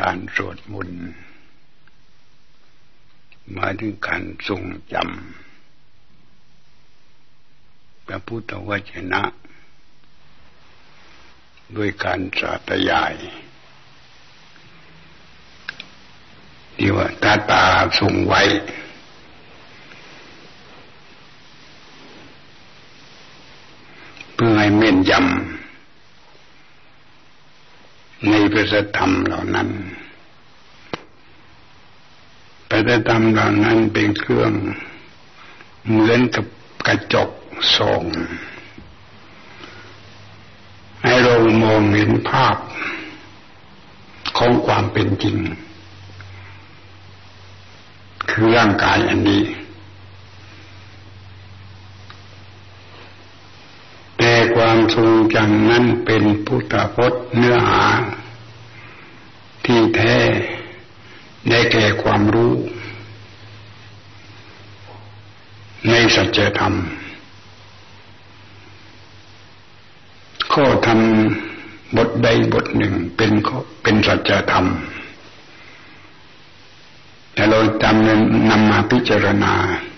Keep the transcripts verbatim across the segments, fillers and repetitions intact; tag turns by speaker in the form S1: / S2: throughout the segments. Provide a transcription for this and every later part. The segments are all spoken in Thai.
S1: การสวดมนต์หมายถึงการทรงจำพระพุทธวจนะด้วยการสาธยายที่ว่าตาตาทรงไว้เพื่อให้เม่นยำในพระธรรมเหล่านั้นพระธรรมเหล่านั้นเป็นเครื่องเหมือนกับกระจกส่องให้เรามองเห็นภาพของความเป็นจริงคือร่างกายอันนี้แต่ความทรงจำนั้นเป็นพุทธพจน์เนื้อหาที่แท้ได้แก่ความรู้ในสัจธรรมข้อธรรมบทใดบทหนึ่งเป็นเป็นสัจธรรมแต่เราจำนำมาพิจารณา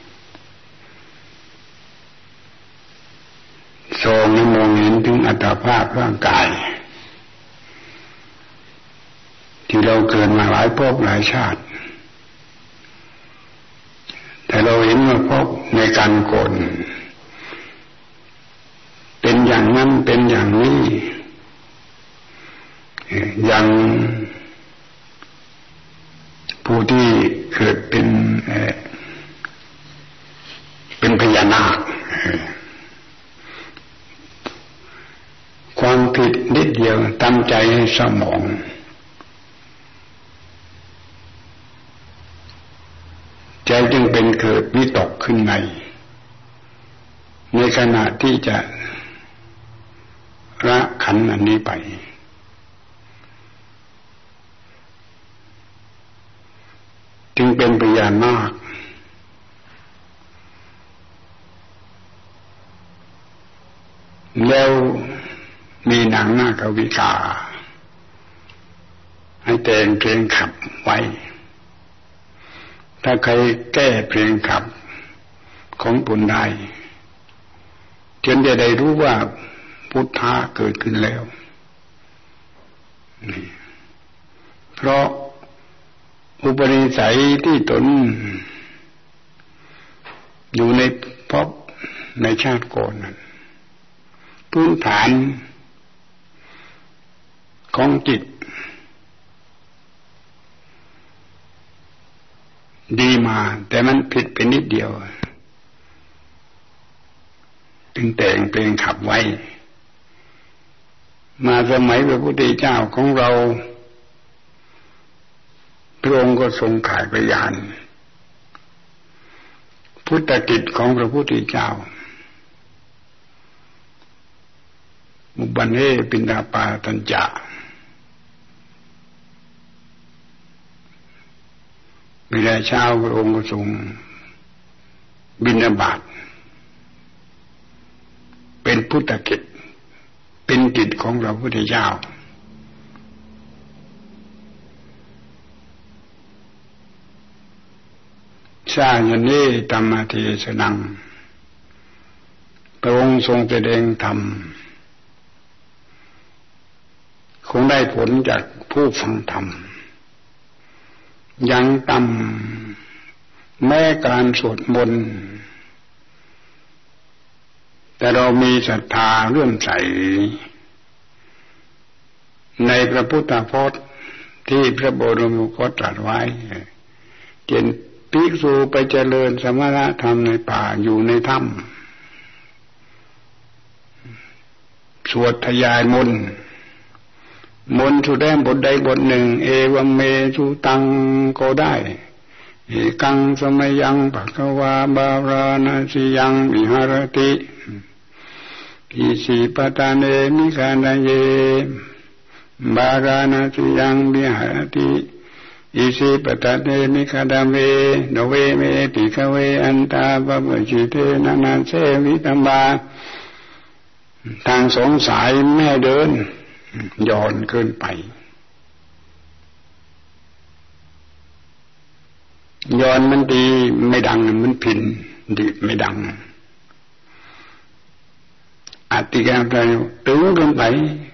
S1: ทรงให้มองเห็นถึงอัตภาพร่างกายที่เราเกิดมาหลายภพหลายชาติแต่เราเห็นว่าภพในการก่อนเป็นอย่างนั้นเป็นอย่างนี้อย่างผู้ที่เกิดเป็นเป็นพญานาคความผิดนิดเดียวทำใจให้สมองใจจึงเป็นเกิดวิตกขึ้นในในขณะที่จะละขันธ์อันนี้ไปจึงเป็นพญานาคแล้วมีนางนาควิกาให้แต่งเพลงขับไว้ถ้าใครแก้เพลงขับของบุญได้จนจะได้รู้ว่าพุทธะเกิดขึ้นแล้วเพราะอุปนิสัยที่ตนอยู่ในภพในชาติก่อนนั้นพื้นฐานของจิตดีมาแต่มันผิดไปนิดเดียวจึงแต่งเพลงขับไว้มาสมัยพระพุทธเจ้าของเราพระองค์ก็ทรงข่ายพยานพุทธกิจของพระพุทธเจ้ามุบันเฮปินดาปาตัญจะเวลาเช้าพระองค์ก็ทรงบิณฑบาตเป็นพุทธกิจเป็นกิจของพระพุทธเจ้าสร้างยันนี้ธรรมเทศนังพระองค์ทรงแสดงธรรมคงได้ผลจากผู้ฟังธรรมยังต่ำแม้การสวดมนต์แต่เรามีศรัทธาเลื่อมใสในพระพุทธพจน์ที่พระบรมโคตรัสไว้เช่นภิกษุไปเจริญสมณธรรมในป่าอยู่ในถ้ำสวดทยายมนต์มนต์สุดแดงบทใดบทหนึ่งเอวัมเมสุตังก็ได้เอกังสมยังภควาบาราณสิยังวิหารติอิสิปตาเนมิกานาเยบาราณสิยังวิหารติอิสิปตาเนมิกาดาเวโนเวเมปิกเวอันตาปะปะจิเตนะนันเสวิตัมบาทางสองสายแม่เดินย้อนเกินไปย้อนมันดีไม่ดังมันผินดีไม่ดังอาติการไปตึงลงไป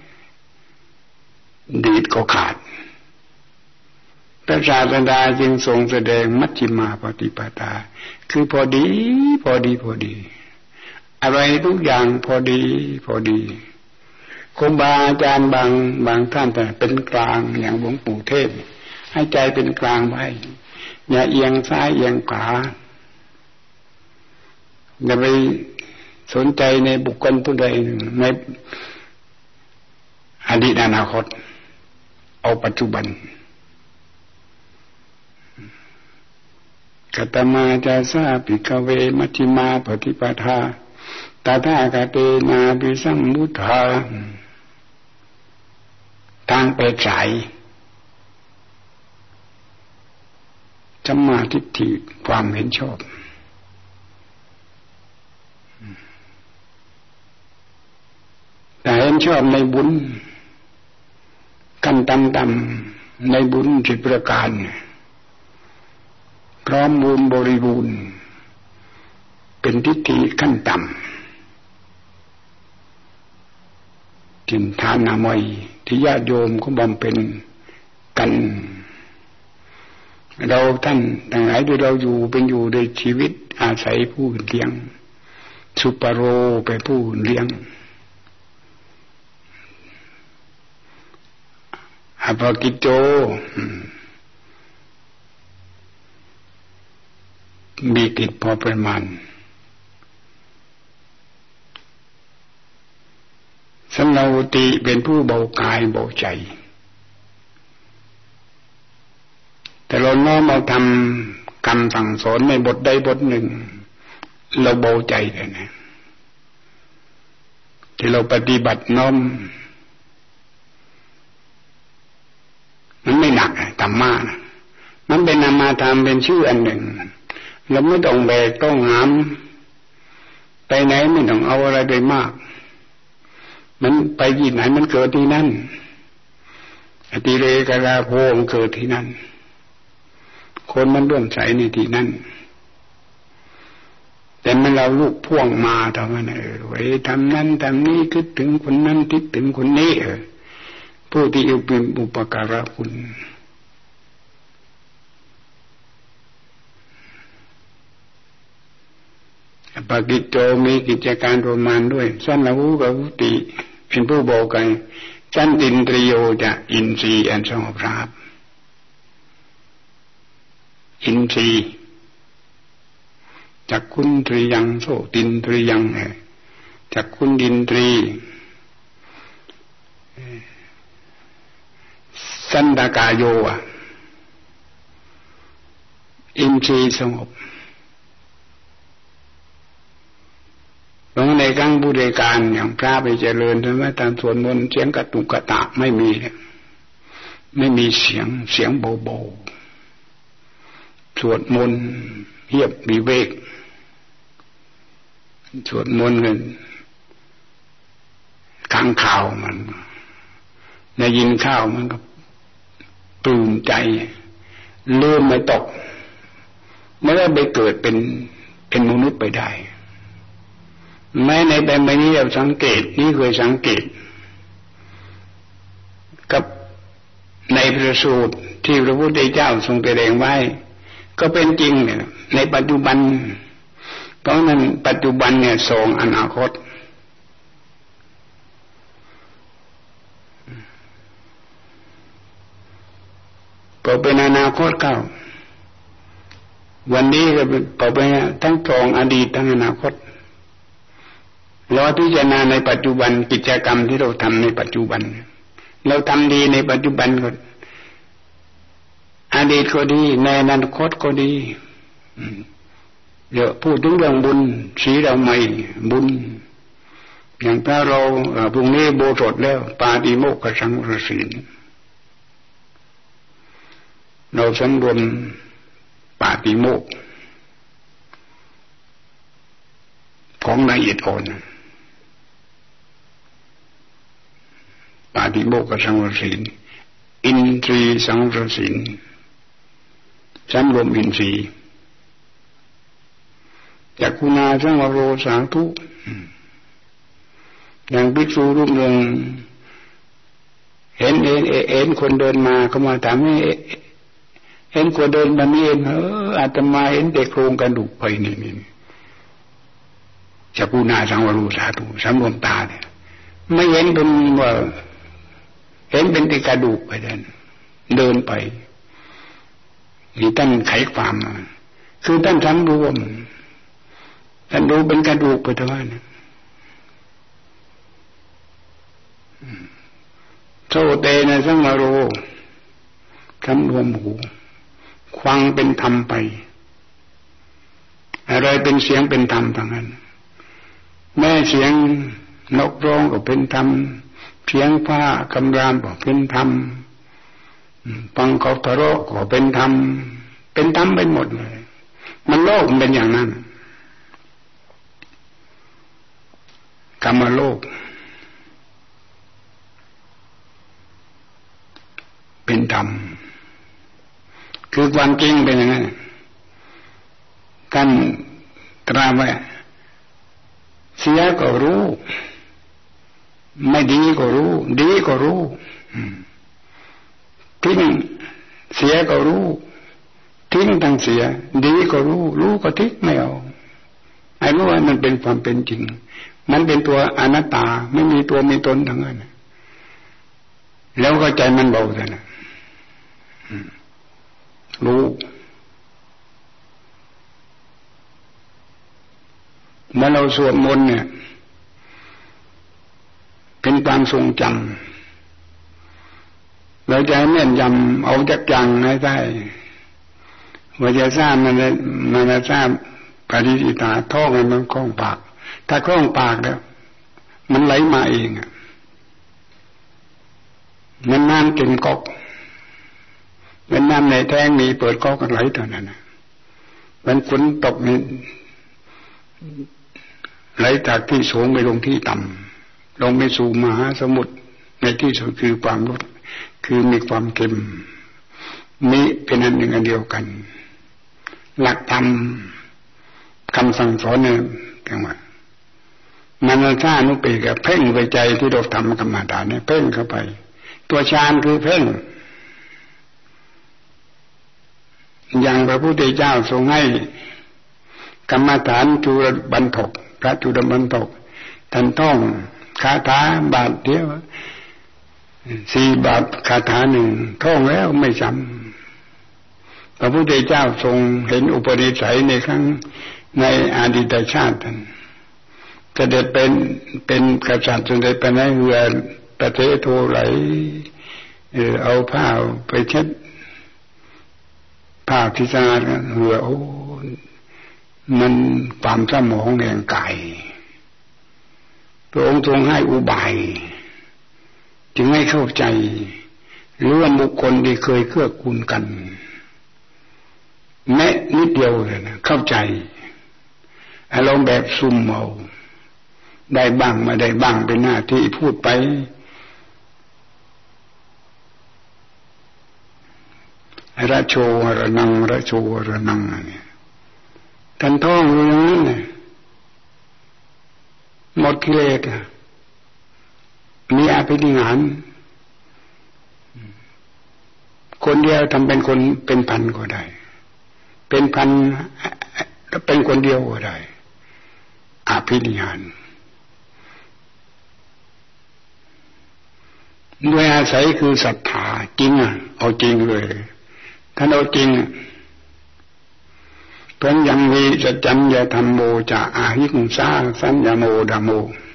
S1: ดีดก็ขาดพระศาสดาจึงทรงแสดงมัชฌิมาปฏิปทาคือพอดีพอดีพอดีอะไรทุกอย่างพอดีพอดีครูบาอาจารย์บางบางท่านแต่เป็นกลางอย่างหลวงปู่เทศให้ใจเป็นกลางไว้อย่าเอียงซ้ายเอียงขวาอย่าไปสนใจในบุคคลผู้ใดในอดีตอนาคตเอาปัจจุบันกัตมาจาสาปิกเวมัชฌิมาปฏิปทาตถาคเตนาภิสัมมุทธาทางไปสายสัมมาทิฏฐิความเห็นชอบแต่เห็นชอบในบุญกันต่ำๆในบุญสิบประการพร้อมบูรณ์บริบูรณ์เป็นทิฏฐิขั้นต่ำจินทานามัยที่ญาติโยมก็บำเพ็ญกันเราท่านทั้งหลายที่เราอยู่เป็นอยู่ในชีวิตอาศัยผู้เลี้ยงสุปโรไปผู้เลี้ยงอภกิจโจมีกิจพอประมาณสัมนาวุติเป็นผู้เบากายเบาใจแต่เราน้อมเอาทำคำสั่งสอนในบทใดบทหนึ่งเราเบาใจเลยนะที่เราปฏิบัติน้อมมันไม่หนักธรรมะนะมันเป็นนามธรรมเป็นชื่ออันหนึ่งเราไม่ต้องแบกต้องหามไปไหนไม่ต้องเอาอะไรไปมากมันไปที่ไหนมันเกิดที่นั่นอติเรกราโภมันเกิดที่นั่นคนมันร่วมใสในที่นั่นแต่เมื่อเราลูกพ่วงมาเท่านั้นเออไว้ทำนั้นทำนี้คิดถึงคนนั้นคิดถึงคนนี้เออผู้ที่เป็นอุปการะคุณปกิจโจมีกิจการประมาณด้วยสันนวุกวุติเป็นผู้บอกกันสันตินตริโยจะอินทรีย์อันสงบราบอินทรีย์จักขุนตรียังโสตินตรียังจักขุนดินตรีสันตากายโยอินทรีย์สงบเพราะในครั้งบุเรการอย่างพระไปเจริญใช่ไหมตามสวดมนต์เสียงกระตุกกระตะไม่มีไม่มีเสียงเสียงเบาๆสวดมนต์เงียบวิเวกสวดมนต์กันข้างข่าวมันได้ยินข้าวมันก็ปลื้มใจลืมไม่ตกไม่ได้ไปเกิดเป็นเป็นมนุษย์ไปได้แม้ในแบบนี้เราสังเกตนี่เคยสังเกตกับในพระสูตรที่พระพุทธเจ้าทรงแสดงไว้ก็เป็นจริงเนี่ยในปัจจุบันเพราะนั้นปัจจุบันเนี่ยส่งอนาคตพอเป็นอนาคตเข้าวันนี้ก็เป็นพอเป็นทั้งส่งอดีตทั้งอนาคตเราพิจารณาในปัจจุบันกิจกรรมที่เราทำในปัจจุบันเราทำดีในปัจจุบันก็อดีตก็ดีในอนาคตก็ดีเดี๋ยวพูดถึงเรื่องบุญสีเราใหม่บุญอย่างถ้าเราพรุ่งนี้โบสถ์แล้วปาติโมกขสังวรศีลเราสำรวมปาติโมกข์ของละเอียดอ่อนปาติโมกขสังวรศีลอินทรีย์สังวรศีลสำรวมอินทรีย์จักขุนาสังวโรสาธุอย่างภิกษุรูปหนึ่งเห็นเห็นเห็นคนเดินมาเขามาถามให้เห็นคนเดินมานี่เองเอออาตมาเห็นแต่โครงกระดูกไปนี่นี่จักขุนาสังวโรสาธุสำรวมตาเนี่ยไม่เห็นเป็นว่าเห็นเป็นแต่กระดูกไปเดินเดินไปนี่ท่านไขความคือท่านสำรวมท่านดูเป็นกระดูกไปทั้งนั้นโสเตนะสังวโรสำรวมหูฟังเป็นธรรมไปอะไรเป็นเสียงเป็นธรรมทั้งนั้นแม้เสียงนกร้องก็เป็นธรรมเสียงฟ้ากำรามก็เป็นธรรมฟังเขาทะเลาะก็เป็นธรรมเป็นธรรมไปหมดเลยมันโลกมันเป็นอย่างนั้นกรรมโลกเป็นธรรมคือความจริงเป็นอย่างนั้นท่านตรัสไว้เสียก็รู้ไม่ดีก็รู้ดีก็รู้ทิ้งเสียก็รู้ทิ้งทั้งเสียดีก็รู้รู้ก็ทิ้งไม่เอาไอ้รู้ว่ามันเป็นความเป็นจริงมันเป็นตัวอนัตตาไม่มีตัวมีตนทั้งนั้นแล้วก็ใจมันเบาเลยนะรู้เมื่อเราสวดมนต์เนี่ยเป็นความทรงจำเราจะแม่นยำเอาจักจังให้ได้ว่าจะทราบมันมันจะทราบปฏิสิตาท่องมันคล่องปากถ้าคล่องปากแล้วมันไหลมาเองอ่ะมันน้ำกินก๊อกมันน้ำในแท้งมีเปิดก๊อกกันไหลเท่านั้นมันฝนตกนี่ไหลจากที่สูงไปลงที่ต่ำลงไปสู่มหาสมุทรในที่สุดคือความลดคือมีความเค็มมีเป็นอันหนึ่งอันเดียวกันหลักธรรมคำสั่งสอนเนี่ยเรียกว่ามันท่านุปีกเพ่งไปใจที่เราทำกรรมฐานเนี่ยเพ่งเข้าไปตัวฌานคือเพ่งอย่างพระพุทธเจ้าทรงให้กรรมฐานจุลบรรทกพระจุลบรรทกท่านท่องคาถาบาทเดียวสี่บาทคาถาหนึ่งท่องแล้วไม่จำพระพุทธเจ้าทรงเห็นอุปนิสัยในครั้งในอดีตชาติท่านเสด็จเป็นเป็นกษัตริย์เสด็จไปในเรือประเทศโทไหลเออเอาผ้าไปเช็ดผ้าที่สะอาดเรือโอ้มันความสมองแห่งกายพระองค์ทรงให้อุบายจึงให้เข้าใจเรื่องบุคคลที่เคยเกื้อกูลกันแม้นิดเดียวเลยนะเข้าใจอารมณ์แบบซุ่มเอาได้บ้างไม่ได้บ้างเป็นหน้าที่พูดไประโชระนังระโชระนังเนี่ยท่านท่องอยู่อย่างนั้นเนี่ยหมดกิเลสมีอภินิหารคนเดียวทำเป็นคนเป็นพันก็ได้เป็นพันแล้วเป็นคนเดียวก็ได้อภินิหารด้วยอาศัยคือศรัทธาจริงอ่ะเอาจริงเลยท่านเอาจริงเพิ่งยังวิสัจจัญญธรรมโมจะอาหิงสาสัญญโมดโม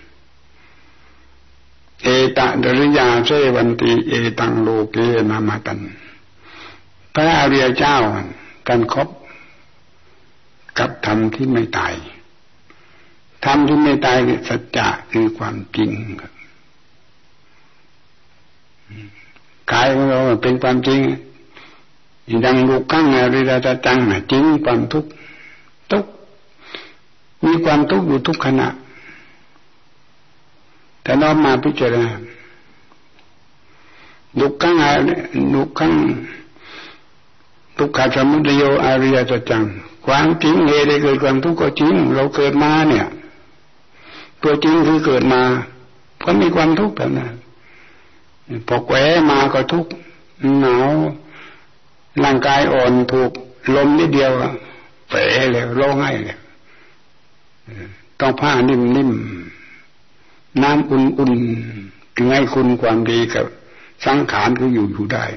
S1: เอตะดริยาเสวันติเอตังโลเกนามาตันพระอริยเจ้าการครบกับธรรมที่ไม่ตายธรรมที่ไม่ตายคือสัจจะคือความจริงกายของเราเป็นความจริงดังลูกข้างอริยสัจจังจริงความทุกข์ทุกข์มีความทุกข์อยู่ทุกขณะแต่น้อมมาพิจารณาลูกข้างลูกข้างทุกขสมุทัยโยอริยสัจจังความจริงเหตุให้เกิดความทุกข์ก็จริงเราเกิดมาเนี่ยตัวจริงคือเกิดมาเพราะมีความทุกข์แบบนั้นพอแกว่มาก็ทุกข์หนาวร่างกายอ่อนถูกลมนิดเดียวแผลเลยร้องไห้เลยต้องผ้านิ่มๆน้ำอุ่นๆถึงให้คุณความดีกับสังขารก็อยู่อยู่ได้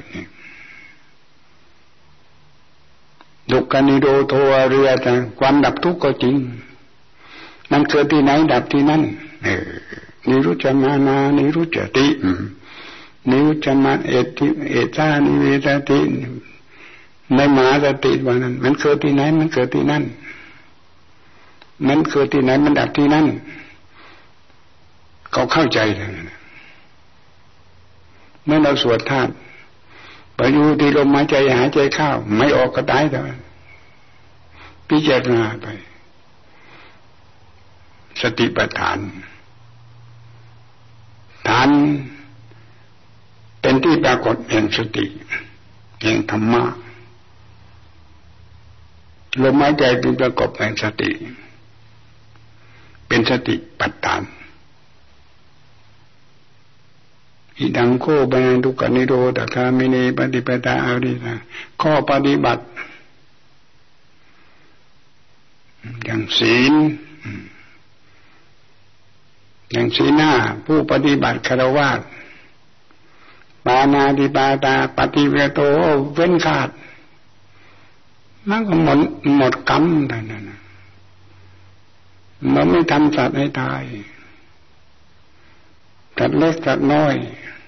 S1: ดุกานิโรโทอริยะจังความดับทุกข์ก็จริงมันเกิดที่ไหนดับที่นั่นเออนิรุจจมานานิรุจจตินิรุจจมาเอติเอตานิเวตติในมหาสติว่านั้นมันเกิดที่ไหนมันเกิดที่นั่นมันเกิดที่ไหนมันดับที่นั่นเขาเข้าใจเลยเมื่อเราสวดธาตุไปอยู่ที่ลมหายใจหายใจเข้าไม่ออกก็ตายแต่พิจารณาไปสติปัฏฐานฐานเป็นที่ปรากฏแห่งสติแห่งธรรมะลมหายใจเป็นประกอบแห่งสติเป็นสติปัฏฐานอิดังโคบันทุกขนิโรธคามิเนปฏิปทาอริยข้อปฏิบัติอย่างศีลอย่างศีลห้าผู้ปฏิบัติฆราวาสปานาติปาตาปฏิเวโตเว้นขาดมันก็หมดหมดกรรมนั่นน่ะมันไม่ทำสัตว์ให้ตายสัตว์เล็กสัตว์น้อย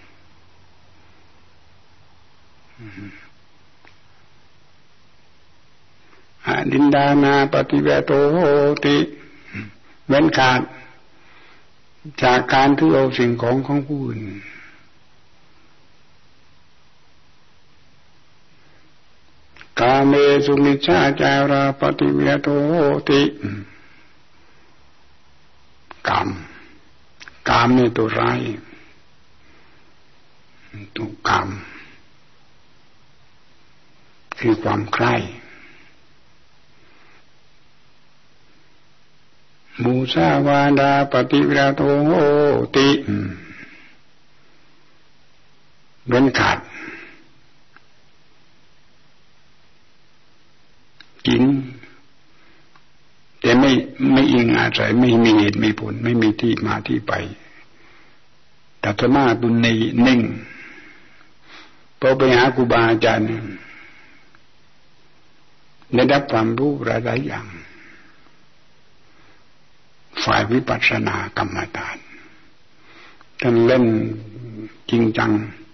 S1: อดินดานาปฏิเวโตโหติเว้นขาดจากการถือเอาสิ่งของของผู้อื่นกาเมสุมิจฉาจาราปฏิเวโตโหติกามกามนี่ตัวร้ายตัวกามคือความใคร่มูสาวาดาปฏิเวโตโหติเว้นขาดกินแต่ไม่ไม่อิงอาศัยไม่มีเหตุมีผลไม่มีที่มาที่ไปตัทมาตุนในนิ่งพอไปหาครูบาอาจารย์ได้รับความรู้หลายอย่างฝ่ายวิปัสสนากรรมฐานท่านเล่นจริงจัง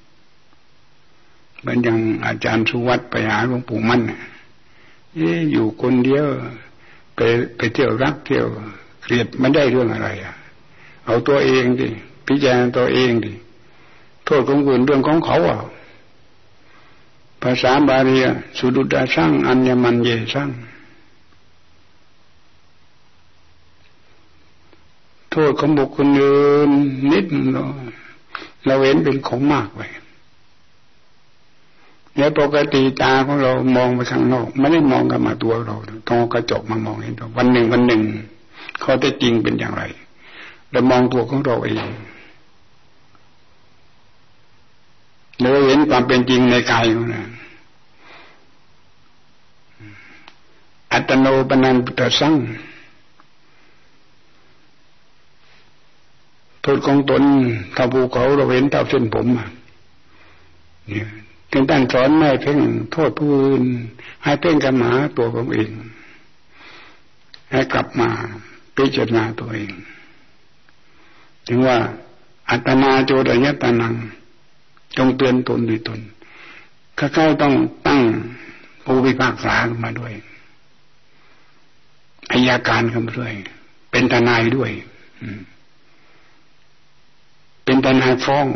S1: เหมือนอย่างอาจารย์สุวัตไปหาหลวงปู่มั่นเอ๊ะอยู่คนเดียวไปไปเที่ยวรักเที่ยวเกลียดมันได้เรื่องอะไรอ่ะเอาตัวเองดิพิจารณาตัวเองดิโทษของคนอื่นเรื่องของเขาอ่ะภาษาบาลีสุดุดาสร้างอัญญมันเยสร้างโทษของบุคคลอื่นนิดเราเราเห็นเป็นของมากไปแล้วปกติตาของเรามองไปข้างนอกไม่ได้มองกลับมาตัวเราต้องกระจกมามองเห็นตัววันหนึ่งวันหนึ่งเขาได้จริงเป็นอย่างไรเรามองตัวของเราเองเราเห็นความเป็นจริงในกายของเราอัตโนปนันตุตสังโทษของตนถ้าภูเขาเราเห็นเท่าเส้นผมเนี่ยถึงท่านสอนไม่เพ่งโทษผู้อื่นให้เพ่งกันหาตัวของเองให้กลับมาพิจารณาตัวเองถึงว่าอัตนาโจรยตานังจงเตือนตนด้วยตนข้าพเจ้าต้องตั้งผู้พิพากษาขึ้นมาด้วยอัยการขึ้นมาด้วยเป็นทนายด้วยเป็นทนายฟ้อง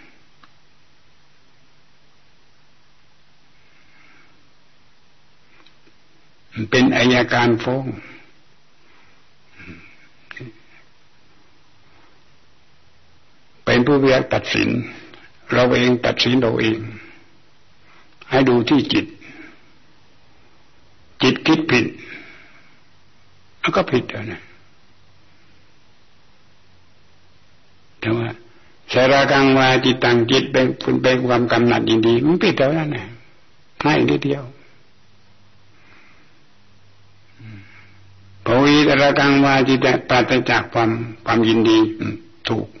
S1: เป็นอัยการฟ้องเป็นผู้พิพากษาตัดสินเราเองตัดสินเราเองให้ดูที่จิตดผิดแล้วก็ผิดแล้วนะแต่ว่าสารากังวาจิตตังจิตเป็นคุณเป็นความกำหนัดยินดีมันผิดแล้วนะง่ายนิดเดียวภวิตระกังวาจิตปราศจากความความยินดีถูก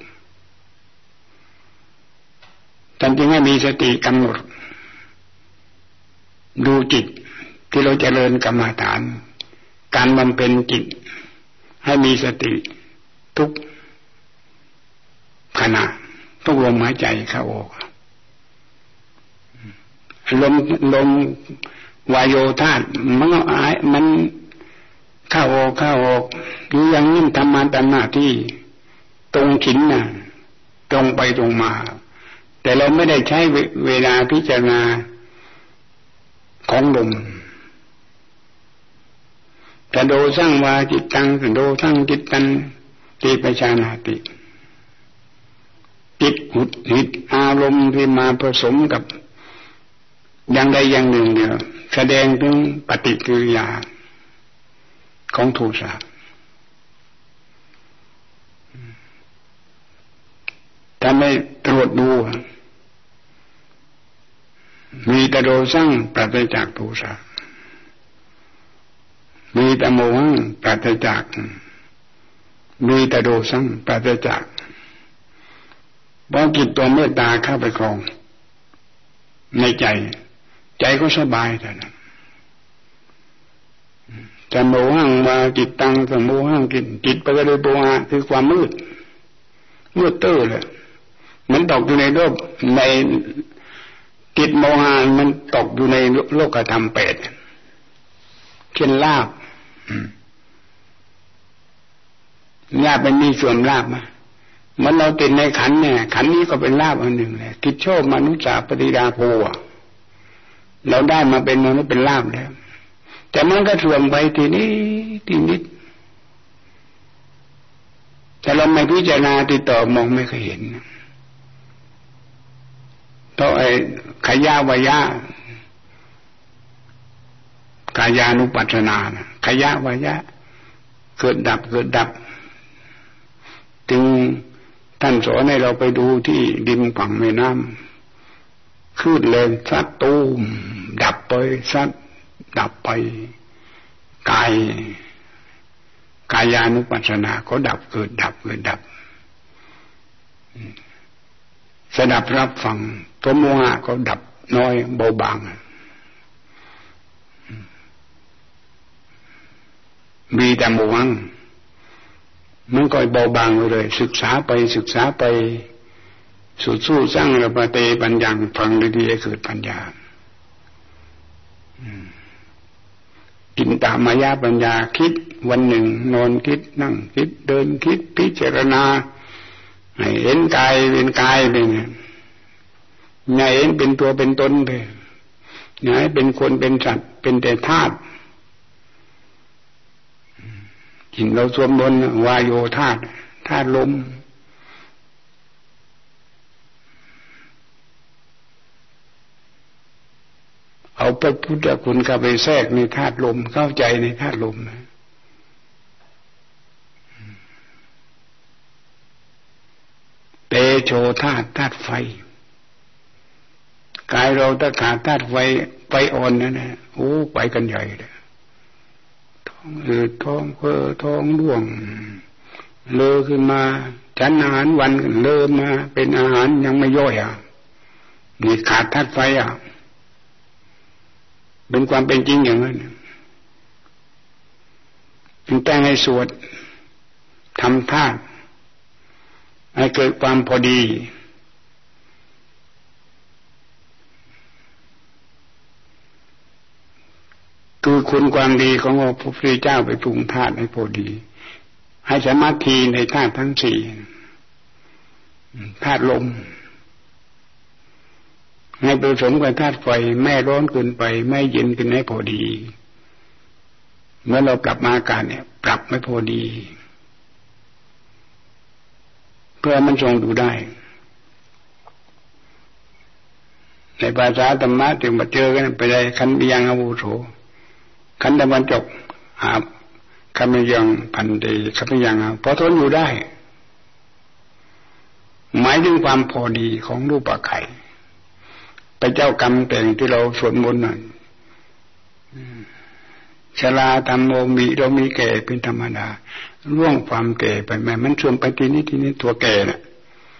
S1: ท่านจึงให้มีสติกำหนดดูจิตที่เราเจริญกรรมฐานการบำเพ็ญจิตให้มีสติทุกขณะทุกลมหายใจเข้าออกลมลมวายโยธาตุมันก็อายมันเข้าออกเข้าออกอยู่อย่างนี้ทำมาตามหน้าที่ตรงฉินน่ะตรงไปตรงมาแต่เราไม่ได้ใช้เวลาพิจารณาของลมแต่โดสร้างวาจิตตังโดสร้างจิตตันติปชานาติจิตหุดหิดอารมณ์ที่มาผสมกับอย่างใดอย่างหนึ่งเนี่ยแสดงถึงปฏิกิริยาของโทสะถ้าไม่ตรวจดูมีแต่โดสร้างปราศจากโทสะมีแต่โมหังปราศจากมีแต่โดสร้างปราศจากพอจิตตัวเมตตาเข้าไปครองในใจใจก็สบายแต่นั้นจะโมหังมาจิตตังสมโมหังจิตจิตไปก็เลยโมหะคือความมืดมืดตื้อเลยมันตกอยู่ในโลกในจิตโมหะมันตกอยู่ในโลกธรรมแปดเช่นลาภลาภมันมีส่วนลาภมามันเราติดในขันเนี่ยขันนี้ก็เป็นลาภอันหนึ่งแหละกิจโชคมนุษย์สาปฏิดาโภเราได้มาเป็นมนุษย์เป็นลาภแล้วแต่มันก็เสื่อมไปทีนี้ทีนิดแต่เราไม่พิจารณาติดต่อมองไม่เคยเห็นเพราะไอ้ขยะวยะกายานุปัสสนานะขยะวยะเกิดดับเกิดดับจึงท่านสอนให้เราไปดูที่ดินฝั่งแม่น้ำคลื่นแรงซัดตูมดับไปซัดดับไปกายกายานุปัสสนาก็ดับเกิดดับเกิดดับสดับรับฟังตัวโมหะก็ดับน้อยเบาบางมีแต่โมหังมันก็เบาบางเลยศึกษาไปศึกษาไปสุดสู้สร้างระปะเตปัญญาฟังดีๆให้เกิดปัญญาจินตามายาปัญญาคิดวันหนึ่งนอนคิดนั่งคิดเดินคิดพิจารณาให้เห็นกายเป็นกายไปไงอย่าเห็นเป็นตัวเป็นตนไปอย่าให้เป็นคนเป็นสัตว์เป็นแต่ธาตุจิตเราสวมบนวายโยธาตุธาตุลมเอาพระพุทธคุณเข้าไปแทรกในธาตุลมเข้าใจในธาตุลมนะเตโชธาตุธาตุไฟกายเราถ้าขาดธาตุไฟไฟอ่อนนั่นนะโอ้ไปกันใหญ่เลยท้องอืดท้องเฟ้อท้องร่วงเลอขึ้นมาฉันอาหารวันเลอมาเป็นอาหารยังไม่ย่อยอ่ะนี่ขาดธาตุไฟอ่ะเป็นความเป็นจริงอย่างนั้นจึงแต่งให้สวดทำธาตุให้เกิดความพอดีคือคุณความดีของพระพุทธเจ้าไปปรุงธาตุให้พอดีให้สมาธิในธาตุทั้งสี่ธาตุลมให้ผสมกับธาตุไฟไม่ร้อนเกินไปไม่เย็นเกินให้พอดีเมื่อเราปรับมาอากาศเนี่ยปรับไม่พอดีเพื่อมันทรงดูได้ในภาษาธรรมะถึงมาเจอกันไปได้ขันธ์ยังอาวุโสขันธบรรจบอาคำยังพันดีคำยังพอทนอยู่ได้หมายถึงความพอดีของรูปไข่ไปเจ้ากรรมแต่งที่เราสวดมนต์น่ะชราธรรมโมมีเรามีแก่เป็นธรรมดาล่วงความแก่ไปไหมมันชวนไปทีนี้ทีนี้ตัวแก่น่ะ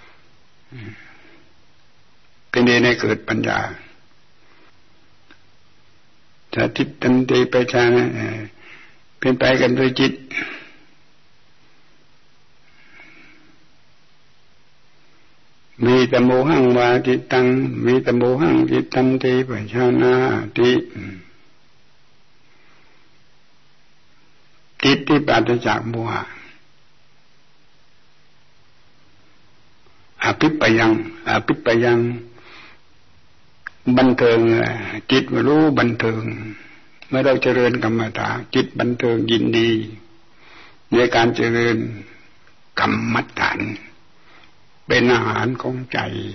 S1: เป็นเหตุให้เกิดปัญญาถ้าจิตตันติไปชานะเป็นไปกันด้วยจิตมีตโมหังวาจิตตังมีตโมหังจิตตันติไปชานาติจิตที่ปราศจากโมหะอภิปยังอภิปยังบันเทิงจิตรู้บันเทิงเมื่อเราเจริญกรรมฐานจิตบันเทิงยินดีในการเจริญกรรมฐานเป็นอาหารของใจ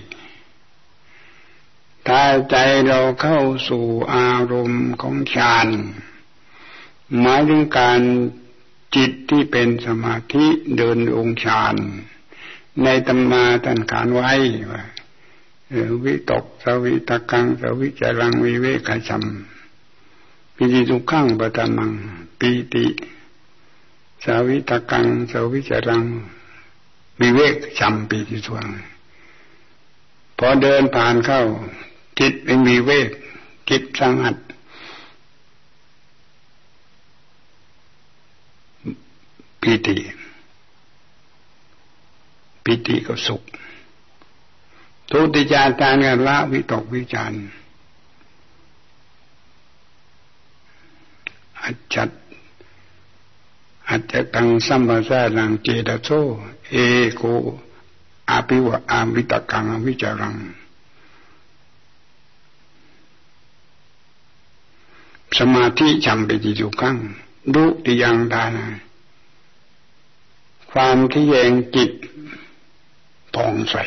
S1: ถ้าใจเราเข้าสู่อารมณ์ของฌานหมายถึงการจิตที่เป็นสมาธิเดินองค์ฌานในตำราท่านขานไว้ว่าวิตกสวิตกังสวิจารังวิเวกขัมปิติทุกขังปะตะมังปีติสวิตกังสวิจารังวิเวกขัมปีติทุกขังพอเดินผ่านเข้าจิตเป็นวิเวกจิตสงัดปีติปีติก็สุขทุติยฌานการละวิตกวิจารอัจฉัตอัจฉตังสัมปะสานังเจตโสเอโกอาภิวะอาวิตกังวิจารังสมาธิฉัมปิติทุกขังดุติยังทานะความที่แยงจิตผ่องใส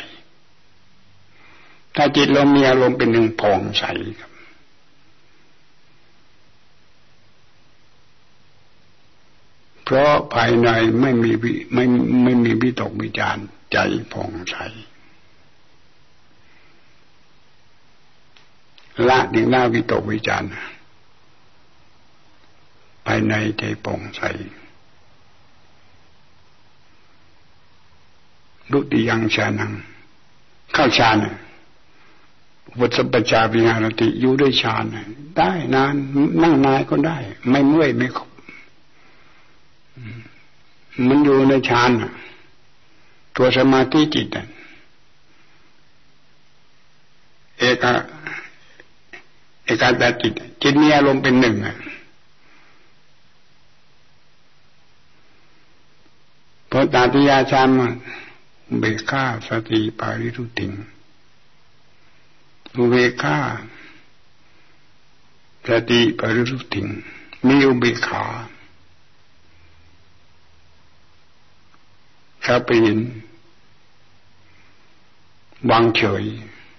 S1: ถ้าจิตเรามีอารมณ์เป็นหนึ่งผ่องใสครับเพราะภายในไม่มีไม่ไม่มีวิตกวิจารใจผ่องใสละถึงหน้าวิตกวิจารภายในใจผ่องใสดุติยังฌานังเข้าฌานวัฏสัพพจาวิหารติอยู่ด้วยฌานได้นานนั่งนานก็ได้ไม่เมื่อยไม่ขบมันอยู่ในฌานตัวสมาธิจิตเอกะเอกาตาจิตจิตมีอารมณ์เป็นหนึ่งพอตาติยาฌานมาเบกขาสติปาริรุติงอุเบกขาสติปาริรุติงมีอุเบกขาเข้าไปเห็นวางเฉย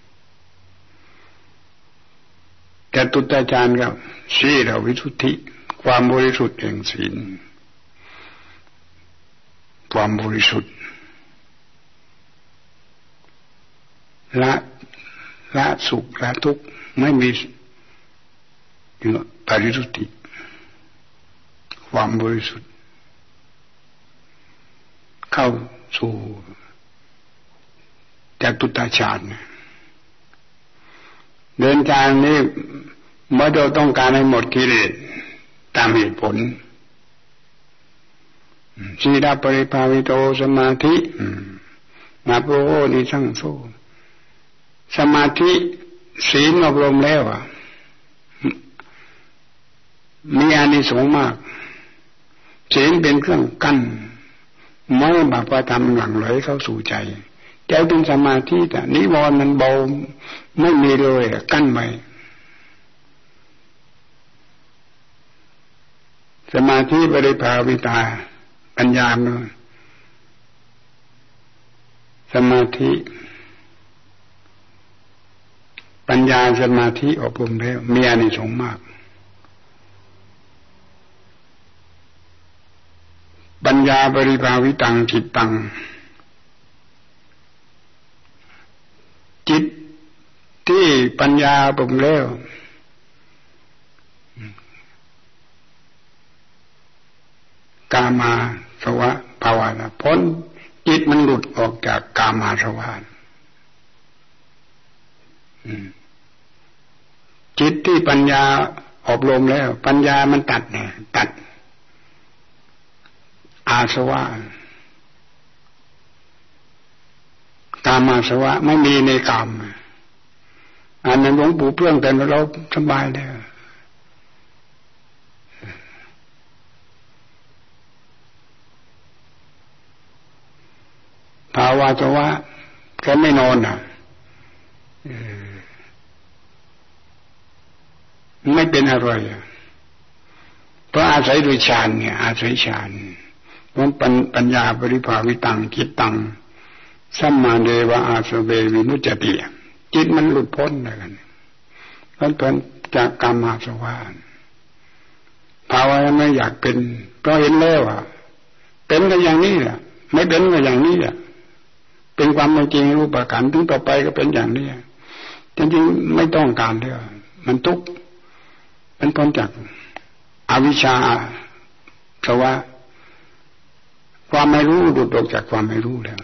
S1: แต่ตุตฌานครับศีลวิสุทธิความบริสุทธิ์แห่งศีลความบริสุทธิ์ละละสุขละทุกข์ไม่มีปริสุทธิความบริสุทธิ์เข้าสู่จตุตฌานเดินทางนี้เมื่อเราต้องการให้หมดกิเลสตามเหตุผลสีดาปริภาวิโตสมาธิมาโปโหนิสังโสสมาธิศีลอบรมแล้วอ่ะมีอานิสงส์มากศีลเป็นเครื่องกั้นไม่ให้บาปธรรมหลั่งไหลเข้าสู่ใจใจเป็นสมาธิแต่นิวรณ์มันเบาไม่มีเลยกั้นไว้สมาธิบริภาวิตาปัญญาเนสมาธิปัญญาสมาธิอบรมแล้วมีอานิสงส์มากญาปริภาวิตังจิตตังจิตที่ปัญญาปรุงแล้วกามาสวะภาวนาพ้นจิตมันหลุดออกจากกามาสวะจิตที่ปัญญาอบรมแล้วปัญญามันตัดเนี่ยตัดอาสวะกามาสวะไม่มีในกามอันนั้นหลวงปู่เพื่องแต่เราสบายเลยภาวะสวะแค่ไม่นอนอ่ะไม่เป็นอะไรเพราะอาศัยโดยฌานเนี่ยอาศัยฌานเพราะปัญญาปริภาวิตังจิตตังสัมมาเดวะอาสเววิมุจจติจิตมันหลุดพ้นแล้วกันมันพ้นจากกามาสวะภาวะไม่อยากเป็นเพราะเห็นแล้วอ่ะเป็นก็อย่างนี้แหละไม่เป็นก็อย่างนี้แหละเป็นความจริงรูปขันธ์ถึงต่อไปก็เป็นอย่างนี้จริงๆไม่ต้องการเลยมันทุกข์มันพ้นจากอวิชชาเพราะว่าความไม่รู้หลุดออกจากความไม่รู้แล้ว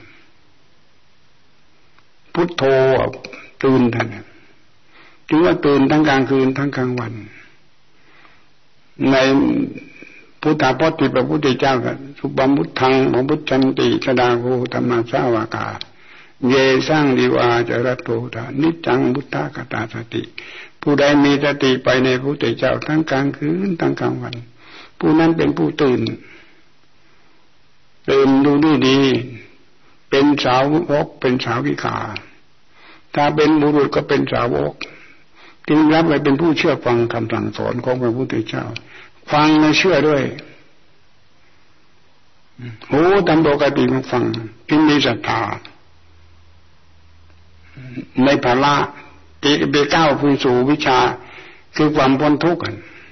S1: พุทโธตื่นท่านถึงว่าตื่นทั้งกลางคืนทั้งกลางวันในพุทธพจน์ที่พระพุทธเจ้ากับสุบัมพุทธังบพุทธันติสดาโกธรรมสาวากาเยสร้างดิวาจรโตตานิจังพุทธกตาสติผู้ใดมีสติไปในพระพุทธเจ้าทั้งกลางคืนทั้งกลางวันผู้นั้นเป็นผู้ตื่นตื่นดูดีดีเป็นสาวกเป็นสาวิกาถ้าเป็นบุรุษก็เป็นสาวกจึงรับไว้เป็นผู้เชื่อฟังคำสั่งสอนของพระพุทธเจ้าฟังและเชื่อด้วยหูตามปกติมาฟังจึงมีศรัทธาในภาระที่ไปก้าวไปสู่วิชาคือความพ้นทุกข์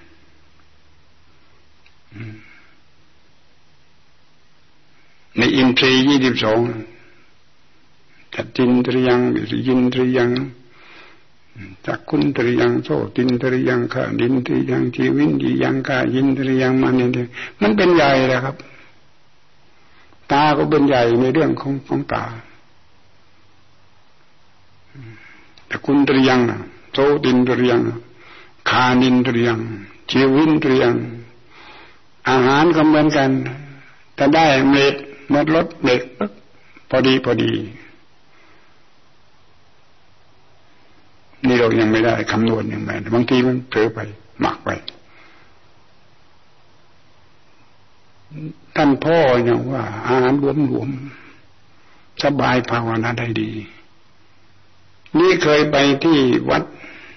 S1: ในอินทรีย์ยี่สิบสองจัตตินทรียังวิริยินทรียังจักขุนทรียังโสตินทรียังขาดินทรียังชีวินทรียังกายินทรียังมันนี่มันเป็นใหญ่เลยครับตาก็เป็นใหญ่ในเรื่องของของตาจักขุนทรียังโสตินทรียังขาดินทรียังชีวินทรียังอาหารก็เหมือนกันถ้าได้เม็ดหมดรสเด็กพอดีพอดีนี่เรายังไม่ได้คำนวณยังไงบางทีมันเผลอไปหมักไปท่านพ่ออย่างว่าอาหารรวมๆสบายภาวนาได้ดีนี่เคยไปที่วัด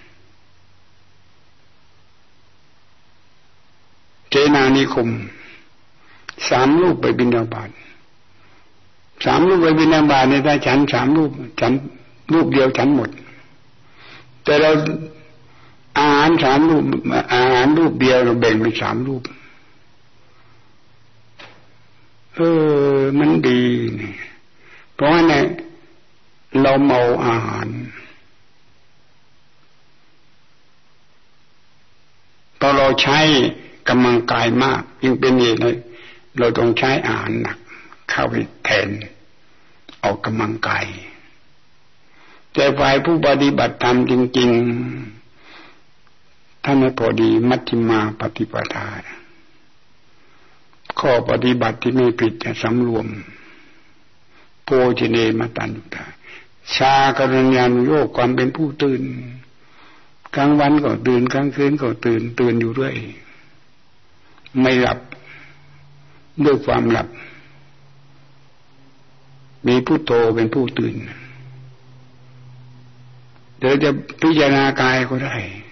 S1: เจนานิคมสามรูปไปบิณฑบาตสามรูปไปบิณฑบาตเนี่ยได้ฉันสามรูปฉันรูปเดียวฉันหมดแต่เราอาหารสามรูปอาหารรูปเดียวเราแบ่งเป็นสามรูปเออมันดีนี่เพราะว่าเนี่ยเราเมาอาหารพอเราใช้กำลังกายมากยิ่งเป็นเหตุเลยเราต้องใช้อาหารหนักเข้าไปแทนออกกำลังกายแต่ฝ่ายผู้ปฏิบัติธรรมจริงๆท่านให้พอดีมัชฌิมาปฏิปทาข้อปฏิบัติที่ไม่ผิดจะสำรวมโพชเนมตัญญาชากรณญานุโยคความเป็นผู้ตื่นกลางวันก็ตื่นกลางคืนก็ตื่นตื่นอยู่ด้วยไม่หลับด้วยความหลับมีพุทโธเป็นผู้ตื่นเดี๋ยวจะพิจารณากายก็ได้